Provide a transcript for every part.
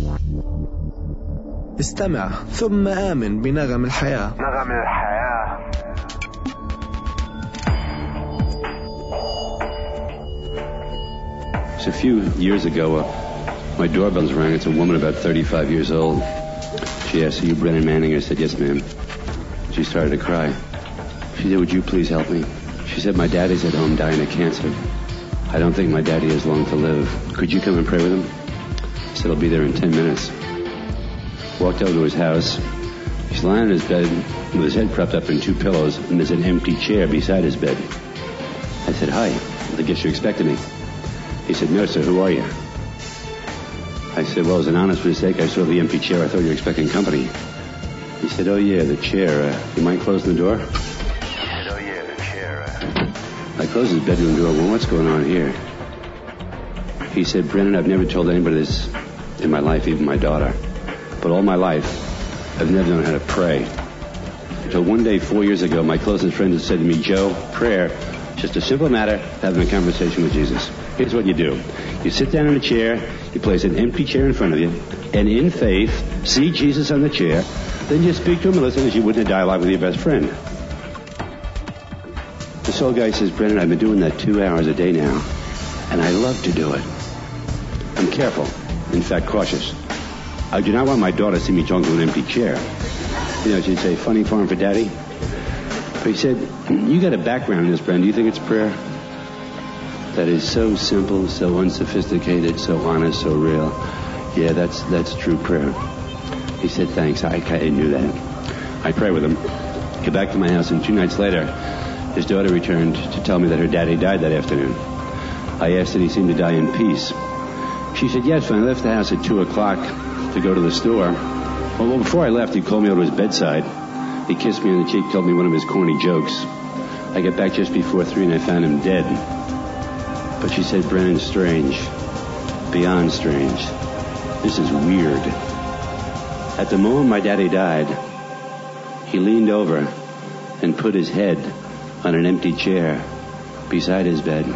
استمع ثم آمن بنغم الحياة. نغم الحياة. A few years ago, my doorbells rang. It's a woman about 35 years old. She asked, "Are you Brennan Manning?" I said, "Yes, ma'am." She started to cry. She said, "Would you please help me?" She said, "My daddy's at home dying of cancer. I don't think my daddy has long to live. Could you come and pray with him?" I said, "I'll be there in 10 minutes." Walked over to his house. He's lying in his bed with his head propped up in 2 pillows, and there's an empty chair beside his bed. I said, "Hi, I guess you expected me." He said, "No, sir, who are you?" I said, "Well, as an honest mistake, I saw the empty chair. I thought you were expecting company." He said, "Oh, yeah, the chair. You mind closing the door?" He said, "Oh, yeah, the chair. I closed his bedroom door. "Well, what's going on here?" He said, "Brennan, I've never told anybody this in my life, even my daughter. But all my life, I've never known how to pray. Until one day 4 years ago, my closest friend had said to me, 'Joe, prayer is just a simple matter of having a conversation with Jesus. Here's what you do. You sit down in a chair, you place an empty chair in front of you, and in faith, see Jesus on the chair, then you speak to him and listen as you would in a dialogue with your best friend.'" This old guy says, "Brennan, I've been doing that 2 hours a day now, and I love to do it. I'm careful, in fact, cautious. I do not want my daughter to see me talking to an empty chair. You know, she'd say, 'Funny farm for daddy?' But he said, 'You got a background in this, Brennan. Do you think it's prayer that is so simple, so unsophisticated, so honest, so real?' Yeah, that's true prayer." He said, "Thanks, I knew that." I pray with him, get back to my house, and 2 nights later, his daughter returned to tell me that her daddy died that afternoon. I asked, did he seem to die in peace? She said, "Yes, when I left the house at 2 o'clock to go to the store. Well, before I left, he called me over to his bedside. He kissed me on the cheek, told me one of his corny jokes. I got back just before 3 and I found him dead." But she said, "Brennan, strange. Beyond strange. This is weird. At the moment my daddy died, he leaned over and put his head on an empty chair beside his bed."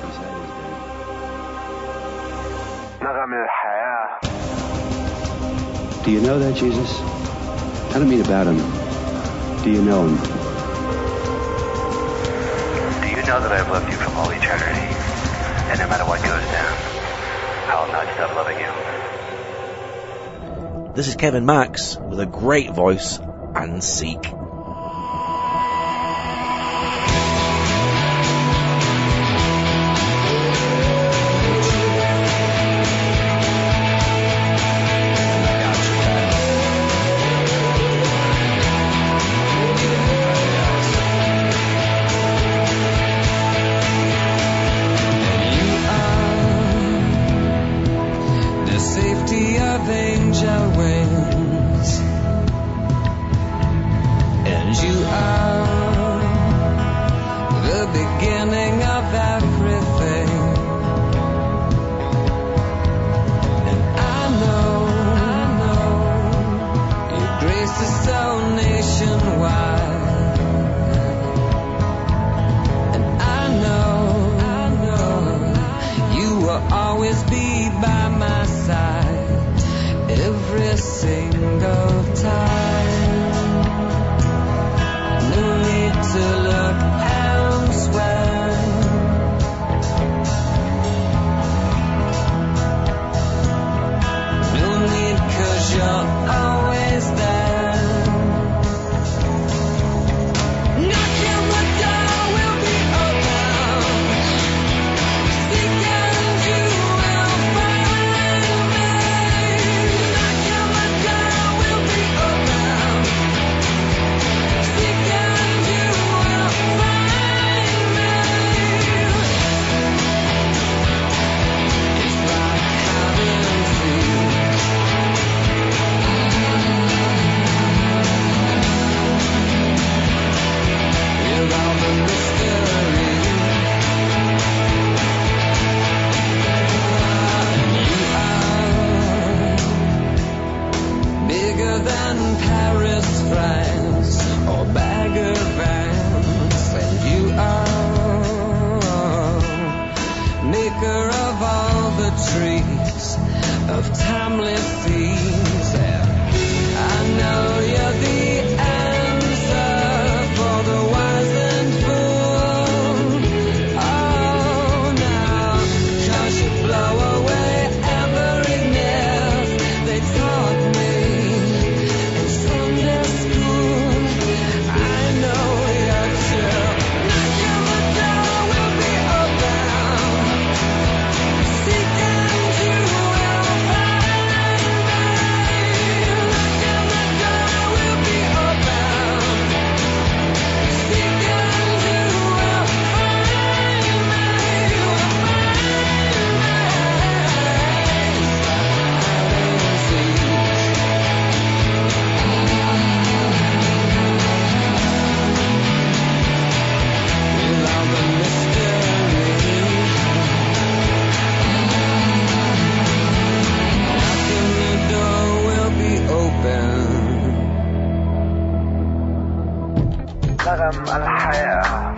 Do you know that, Jesus? I don't mean about him. Do you know him? Do you know that I've loved you from all eternity? And no matter what goes down, I'll not stop loving you. This is Kevin Max with a great voice and Seek. Of timeless sea. نغم الحياة.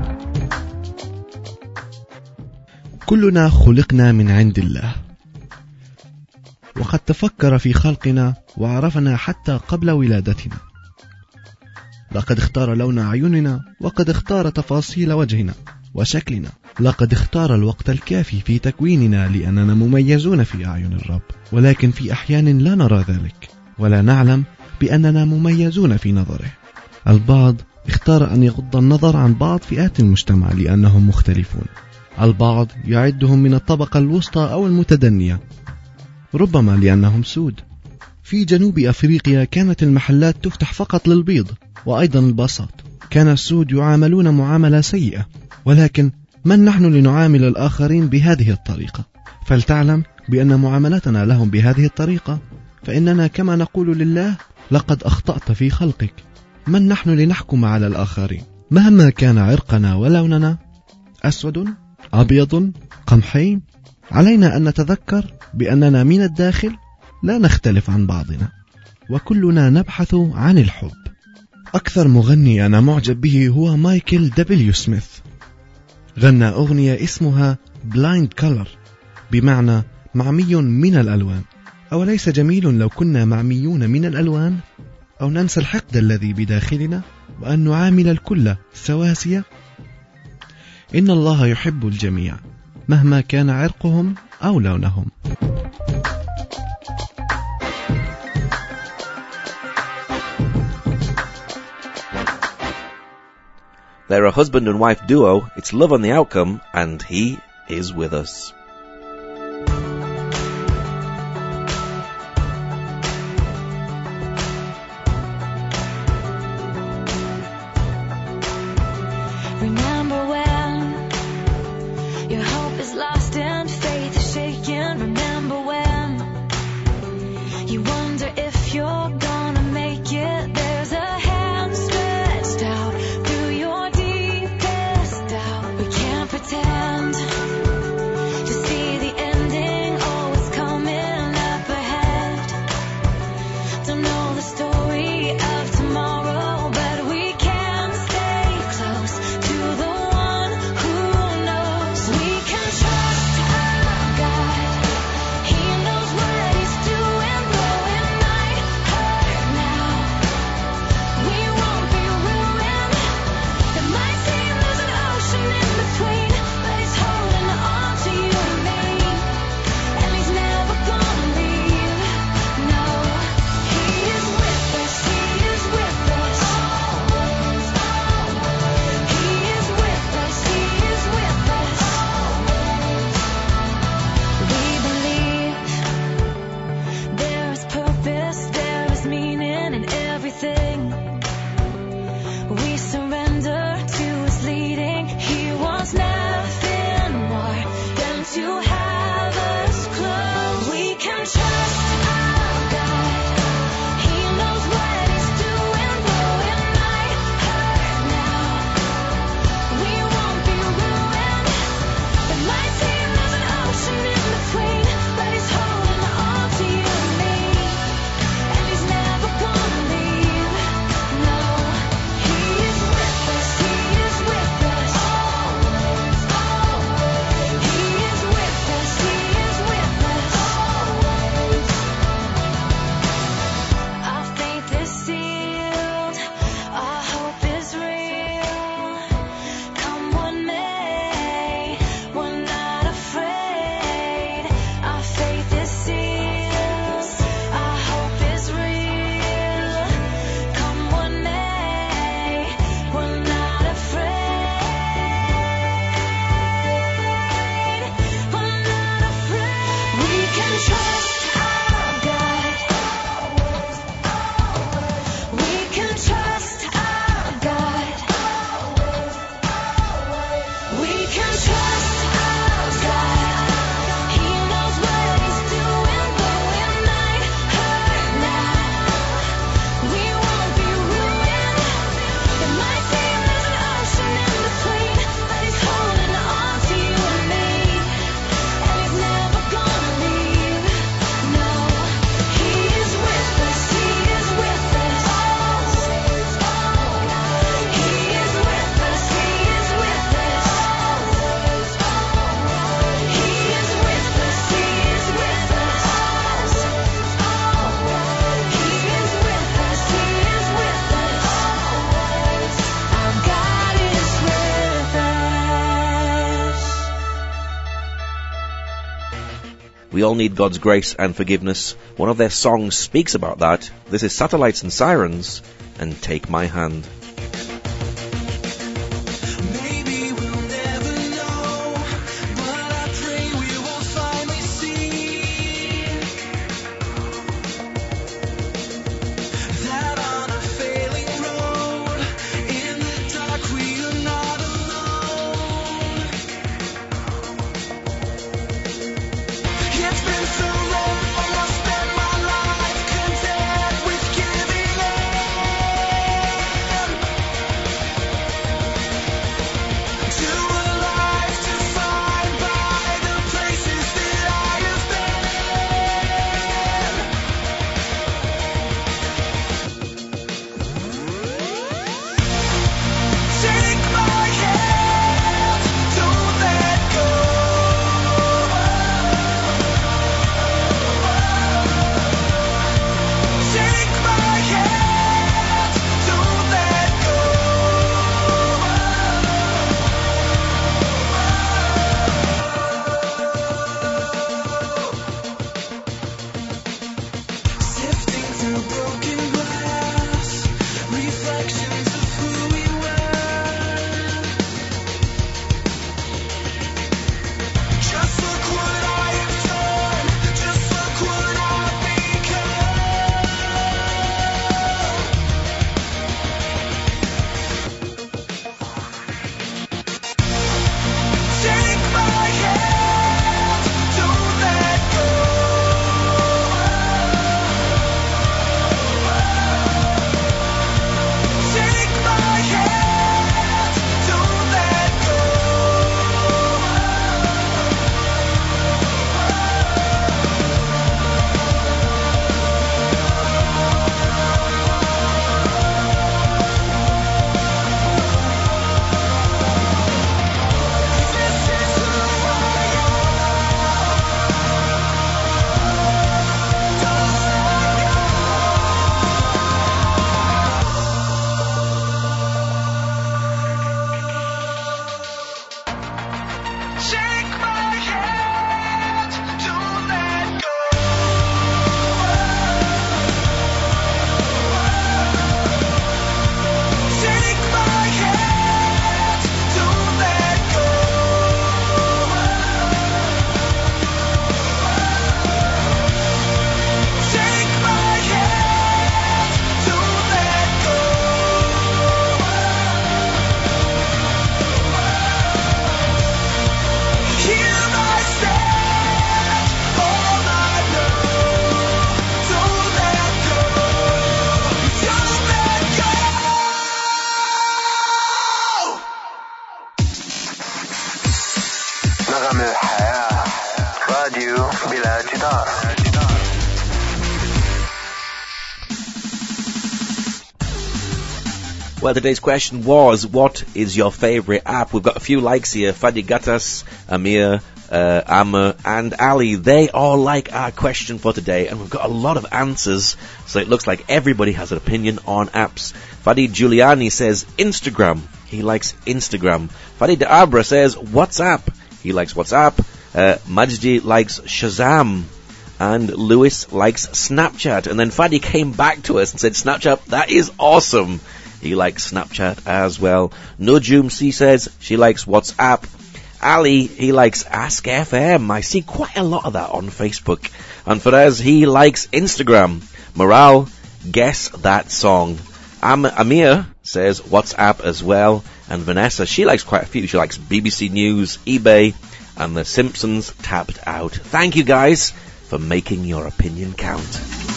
كلنا خلقنا من عند الله، وقد تفكر في خلقنا وعرفنا حتى قبل ولادتنا. لقد اختار لون أعيننا، وقد اختار تفاصيل وجهنا وشكلنا. لقد اختار الوقت الكافي في تكويننا لأننا مميزون في أعين الرب، ولكن في أحيان لا نرى ذلك ولا نعلم بأننا مميزون في نظره. البعض اختار أن يغض النظر عن بعض فئات المجتمع لأنهم مختلفون. البعض يعدهم من الطبقة الوسطى أو المتدنية، ربما لأنهم سود. في جنوب أفريقيا كانت المحلات تفتح فقط للبيض وأيضا البساط. كان السود يعاملون معاملة سيئة، ولكن من نحن لنعامل الآخرين بهذه الطريقة؟ فلتعلم بأن معاملتنا لهم بهذه الطريقة فإننا كما نقول لله: لقد أخطأت في خلقك. من نحن لنحكم على الآخرين؟ مهما كان عرقنا ولوننا، أسود، أبيض، قمحي، علينا أن نتذكر بأننا من الداخل لا نختلف عن بعضنا، وكلنا نبحث عن الحب. أكثر مغني أنا معجب به هو مايكل دبليو سميث. غنى أغنية اسمها Blind Color، بمعنى معمي من الألوان. أوليس جميل لو كنا معميون من الألوان؟ أو ننسى الحقد الذي بداخلنا وأن نعامل الكل سواسية؟ إن الله يحب الجميع مهما كان عرقهم أو لونهم. They're a husband and wife duo. It's love on the outcome, and he is with us. Remember when your hope is lost and faith is shaken? Remember when you wonder if you're gonna make it? There's a hand stretched out through your deepest doubt. We can't pretend to We all need God's grace and forgiveness. One of their songs speaks about that. This is Satellites and Sirens and Take My Hand. Well, today's question was, what is your favourite app? We've got a few likes here. Fadi Gattas, Amir, Amr and Ali. They all like our question for today, and we've got a lot of answers, so it looks like everybody has an opinion on apps. Fadi Giuliani says Instagram. He likes Instagram. Fadi De Abra says WhatsApp. He likes WhatsApp. Majdi likes Shazam. And Lewis likes Snapchat. And then Fadi came back to us and said, Snapchat, that is awesome. He likes Snapchat as well. Nujum C says she likes WhatsApp. Ali, he likes Ask FM. I see quite a lot of that on Facebook. And Faraz, he likes Instagram. Morale, guess that song. Amir says WhatsApp as well. And Vanessa, she likes quite a few. She likes BBC News, eBay, and The Simpsons Tapped Out. Thank you guys for making your opinion count.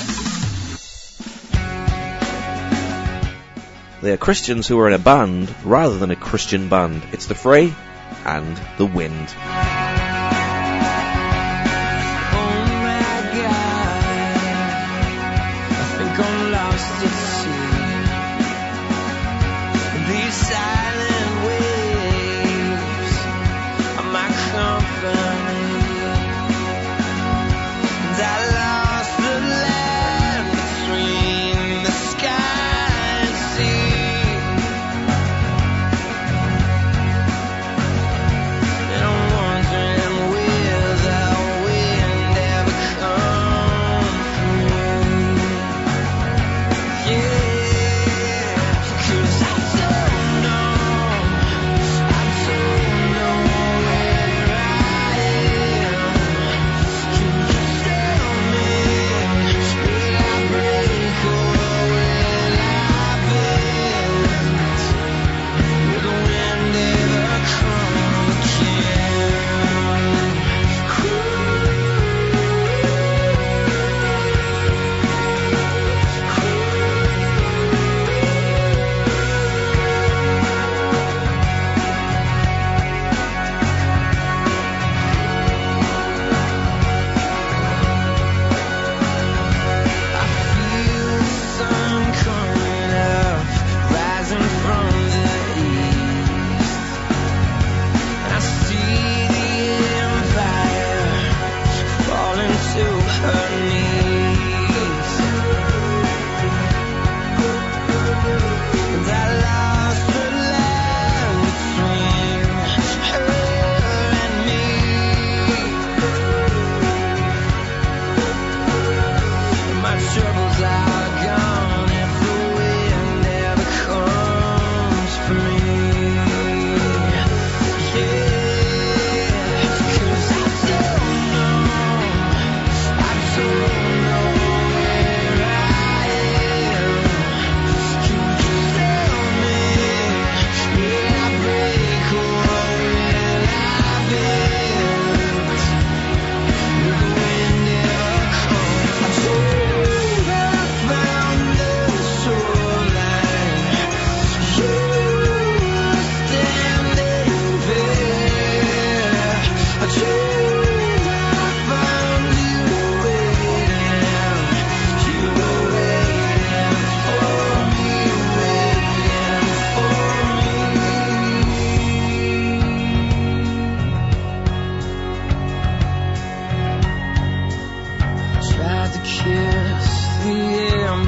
They are Christians who are in a band rather than a Christian band. It's The Fray and The Wind. I don't want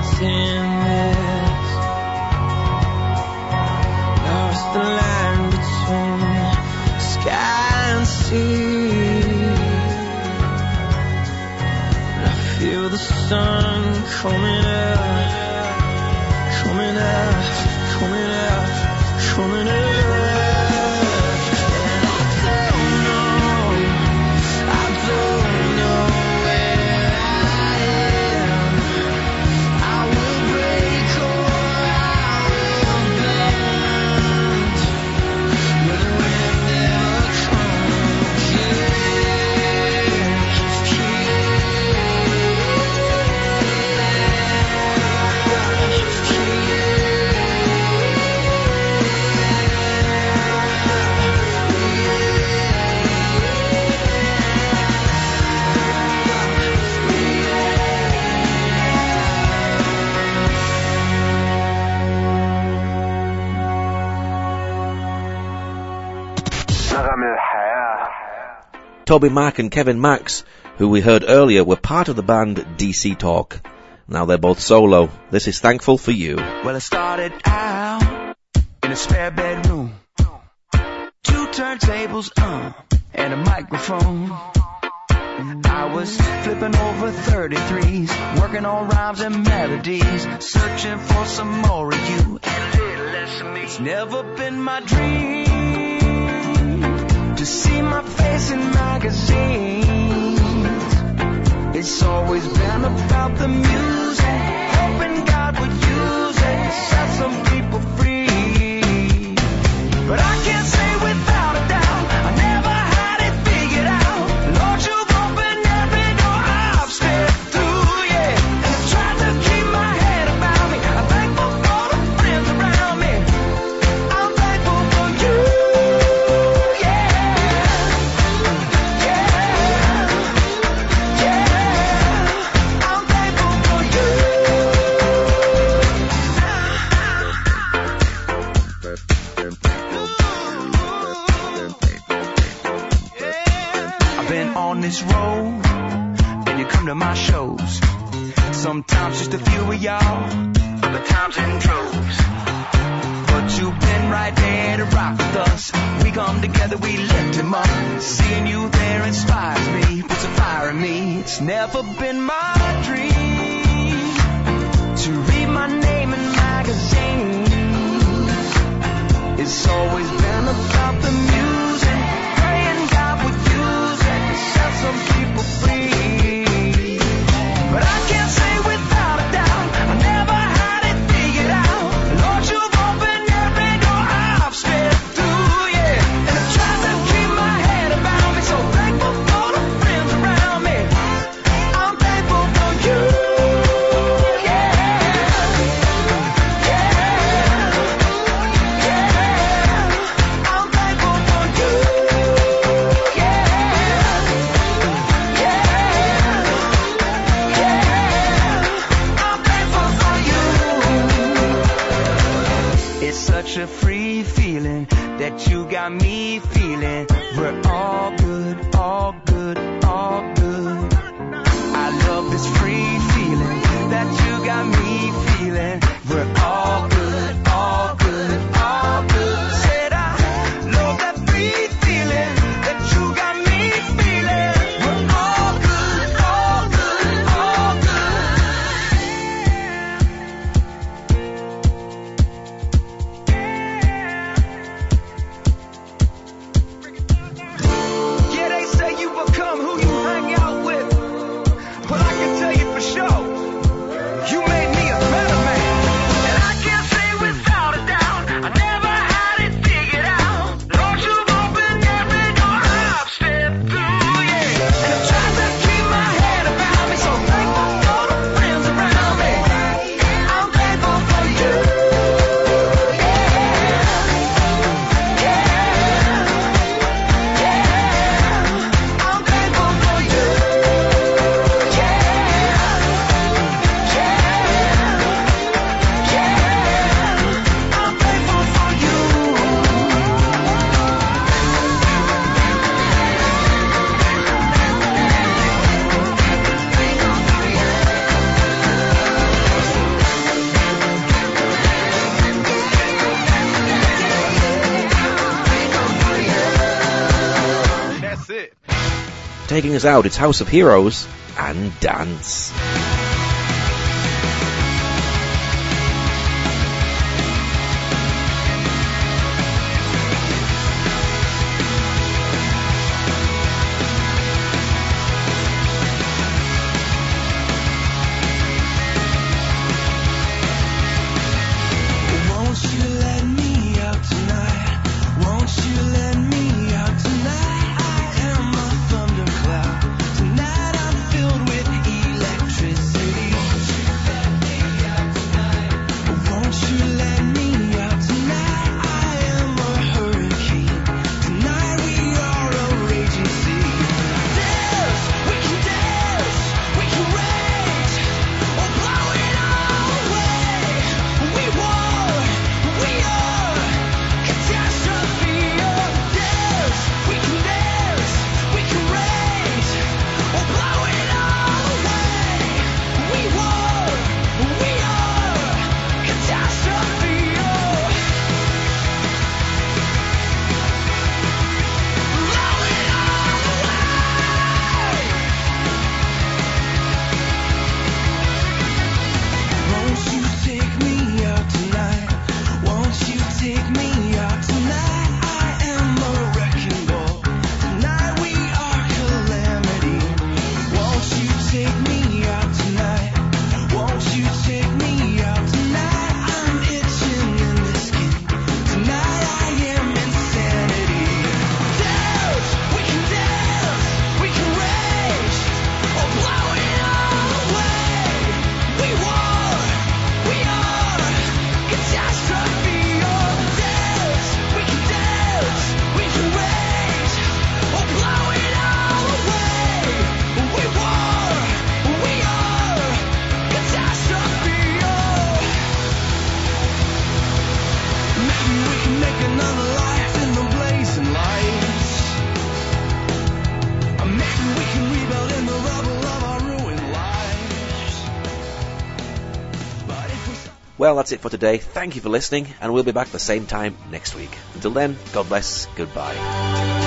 in this. Lost the line between sky and sea. I feel the sun coming up, coming up, coming up, coming up. Toby Mac and Kevin Max, who we heard earlier, were part of the band DC Talk. Now they're both solo. This is Thankful for You. Well, I started out in a spare bedroom, 2 turntables, and a microphone. I was flipping over 33s, working on rhymes and melodies, searching for some more of you and a little less of me. It's never been my dream to see my face in magazines. It's always been about the music, hoping God would use it to set some people free. But I can't say without a doubt, I never had it figured out. Lord, you've opened every door I've stepped through, yeah. And I've tried to keep my head about me. I'm thankful for the friends around me. I'm thankful for you. This road, and you come to my shows. Sometimes just a few of y'all, other times in droves. But you've been right there to rock with us. We come together, we lift him up. Seeing you there inspires me, puts a fire in me. It's never been my dream to read my name in magazines. It's always been about the music, praying God would use it to set some people free. But I can't say without a doubt, I never had it figured out. Lord, you've opened every door I've stepped through, yeah. And I've tried to keep my head about me, so thankful for the friends around me. I'm thankful for you, yeah. I'm thankful for you, I'm thankful for you. It's such a free feeling that you got me feeling. We're all good, all good, all good. I love this free feeling that you got me feeling. We're all good, all good, all good. Said I love that free feeling that you got me feeling. We're all good, all good, all good. taking us out. It's House of Heroes and Dance. Well, that's it for today. Thank you for listening, and we'll be back at the same time next week. Until then, God bless. Goodbye.